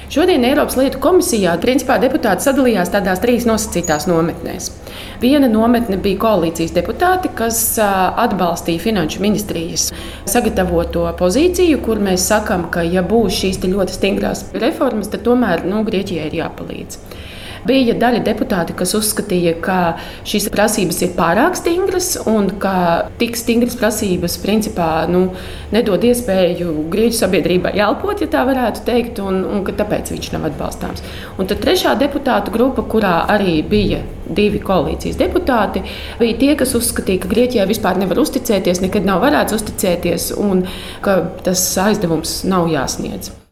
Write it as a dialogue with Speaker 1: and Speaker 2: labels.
Speaker 1: Šodien Eiropas lietu komisijā principā deputāti sadalījās tādās 3 nosacītās nometnēs. Viena nometne bija koalīcijas deputāti, kas atbalstīja Finanšu ministrijas sagatavoto pozīciju, kur mēs sakām, ka ja būs šīs ļoti stingrās reformas, tad tomēr Grieķijai ir jāpalīdz. Bija daļa deputāti, kas uzskatīja, ka šīs prasības ir pārāk stingras un ka tik stingras prasības principā nedod iespēju grieķu sabiedrībai elpot, ja tā varētu teikt, un ka tāpēc viņš nav atbalstāms. Un tad trešā deputātu grupa, kurā arī bija 2 koalīcijas deputāti, bija tie, kas uzskatīja, ka Grieķijai vispār nevar uzticēties, nekad nav varēts uzticēties un ka tas aizdevums nav jāsniedz.